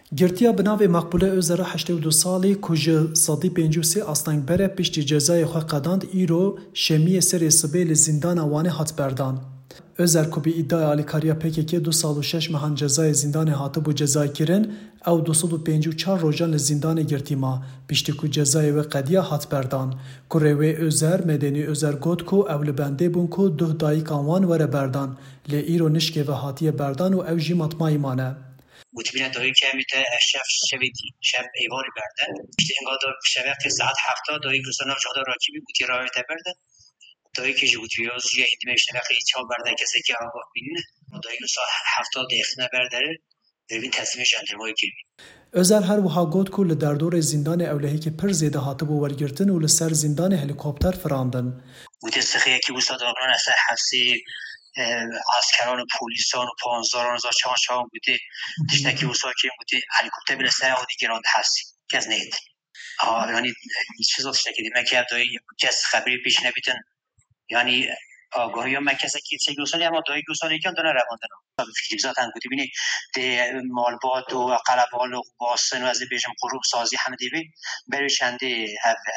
گرتیا بناو مقبوله اوزر 82 سالی کج صدی 53 آستنگ بره پشت جزای خو قداند ایرو شمی سر سبیل زندان وانه هات بردان. اوزر کو بی ادعای آلیکاریا PKK 2 سال و 6 مهان جزای زندان هاته بو جزای کرن او 254 روزان زندان گرتیما پشت کو جزای و قدیا هات بردان. کوروی اوزر مدنی اوزر گوت کو اول بنده بون کو دو دایک آوان وره بردان لی ایرو نشکه و هاتی بردان و او جی مطمئی مانه. متبینه دایی که میته اشرف شویدی شب ایواری بردن بیشتر اینقدر شبه ساعت 70 دایی گوسنا جدا راکبی بودی راه تبرده دایی که جوتی از یه هندی میشنه خیلی چهار برده کسی که آگاه بینه دایی ساعت 70 دقیقه برداره ببین تصمیم جندرمایی گیری اوزر هر وها گوت کو لدردور زندان اولهی که پر زیده هاته بو ورگرتن و لسر زندان هلیکوپتر فراندن. بوده سخیه که وسط دارن اصلا حفظی عسکران و پولیسان و پانزداران و چهان بوده تشتکی وسط که بوده هلیکوپتر بله سر آدی گراند هستی که از نید یعنی چیزا تشتکی دیمه که دایی کس خبری پیش نبیتن یعنی آگاهی هم کسی که چه گوسالی اما دایی گوسالی که دونه رواندن فکر زدن بودی بینی ده مالبات و قلبال و باسن و از بیشم قروب سازی همه دیوی بری چنده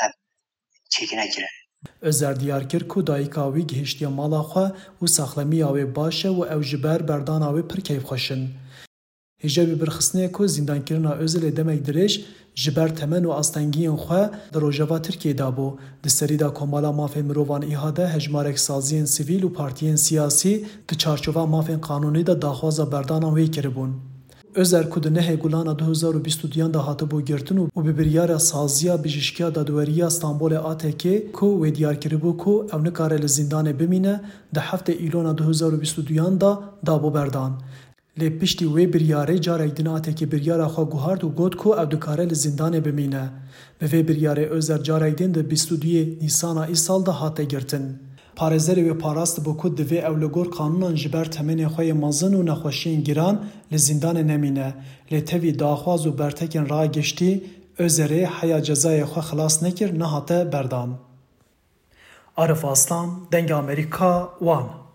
چیکی نگیره. اوزر دیار کرد کو دایکاوی گهشتی مالا خو و ساخلمی آوی باشه و او جبر بردان آوی پر کیف خوشن. هجابی برخصنه کو زندان کرنا اوزل دمک درش جبر تمن و آستنگین خو در روجاوا ترکیه دابو دستری دا کمالا مافین مروان ایهاده هجمارک سازین سیویل و پارتیین سیاسی ده چارچوبا مافین قانونی دا داخوازا بردان آوی کربون. اوزر کود نه گلان 2022 دا هاته بو گرتن و ببریار سازیا بجشکیا دادوریا استانبول آتکی کو و دیار کربو کو او نکاره لزندان بمینه ده هفته ایلون 2022 دا بو بردان. لی پشتی وی بریاره جارک دن آتکی بریاره خوا گوهارد و گود کو او دکاره لزندان بمینه. به وی بریاره اوزر جارک دن ده 22 نیسان ای سال دا هاته گرتن. پارێزەری وێ پاراست بۆ کود divê ew li gor qanûnan ji ber temenê xwe yê mezin û nexweşiyên giran li zindanê nemîne lê tevî daxwaz û bertekên rageştî Özerê heya cezayê xwe xilas nekir nehate berdan. Arif Aslan, Dengê Amerîka, Wan.